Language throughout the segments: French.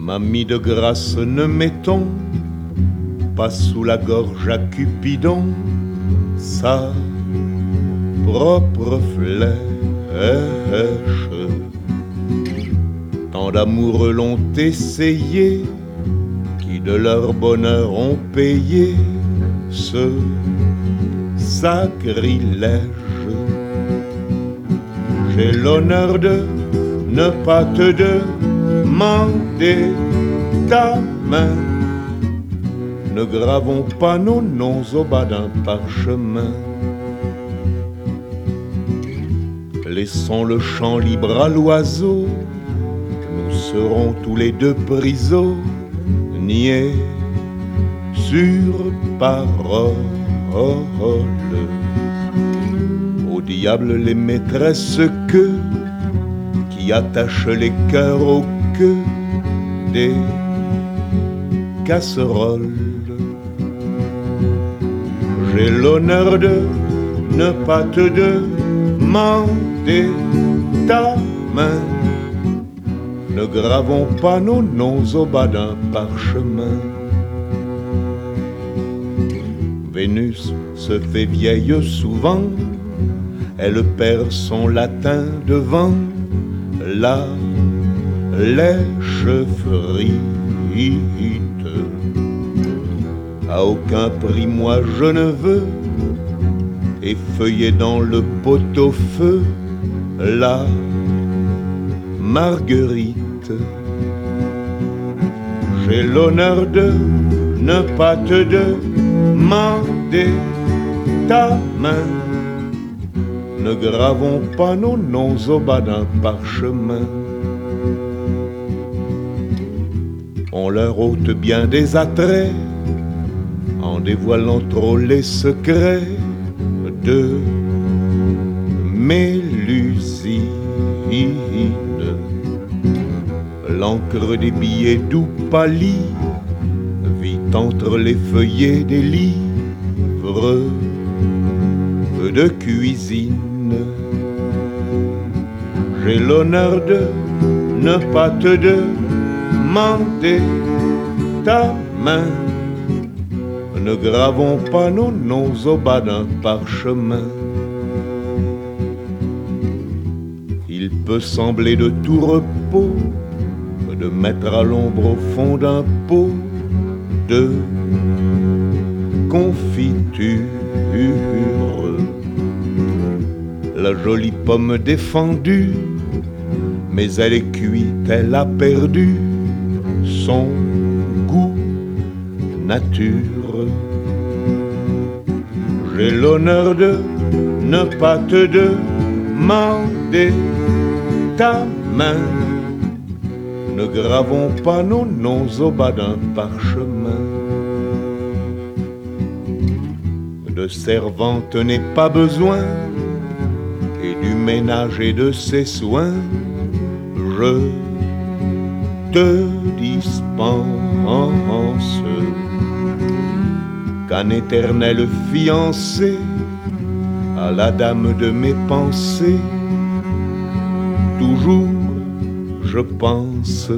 Mamie de grâce, ne mettons pas sous la gorge à Cupidon sa propre flèche. Tant d'amoureux l'ont essayé, qui de leur bonheur ont payé ce sacrilège. J'ai l'honneur de ne pas te demander ta main. Ne gravons pas nos noms au bas d'un parchemin. Laissons le champ libre à l'oiseau, nous serons tous les deux prisonniers sur parole. Au diable les maîtresses que qui attachent les cœurs aux queues des casseroles. J'ai l'honneur de ne pas te demander ta main. Ne gravons pas nos noms au bas d'un parchemin. Vénus se fait vieille souvent, elle perd son latin devant la lèche-frite. À aucun prix moi je ne veux effeuiller dans le pot-au-feu la marguerite. J'ai l'honneur de ne pas te demander ta main. Ne gravons pas nos noms au bas d'un parchemin. On leur ôte bien des attraits en dévoilant trop les secrets de Mélusine. L'encre des billets doux pâlit vit entre les feuillets des livres de cuisine. J'ai l'honneur de ne pas te demander ta main. Ne gravons pas nos noms au bas d'un parchemin. Il peut sembler de tout repos de mettre à l'ombre au fond d'un pot de confiture la jolie pomme défendue, mais elle est cuite, elle a perdu son goût nature. J'ai l'honneur de ne pas te demander ta main. Ne gravons pas nos noms au bas d'un parchemin. De servante n'est pas besoin, et du ménage et de ses soins, je te dispense. Qu'un éternel fiancé à la dame de mes pensées, toujours je pense.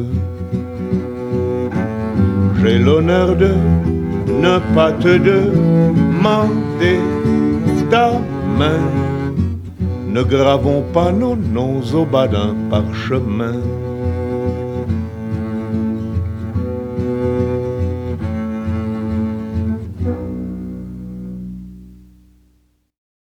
J'ai l'honneur de ne pas te demander ta main. Ne gravons pas nos noms au bas d'un parchemin.